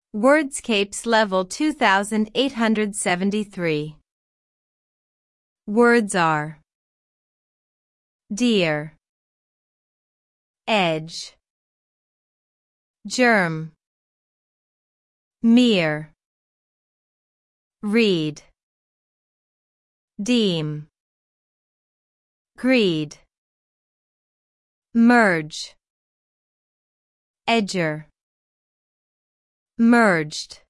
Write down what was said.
Wordscapes level 2873. Words are dear, edge, germ, mere, read, deem, greed, merge, edger, merged.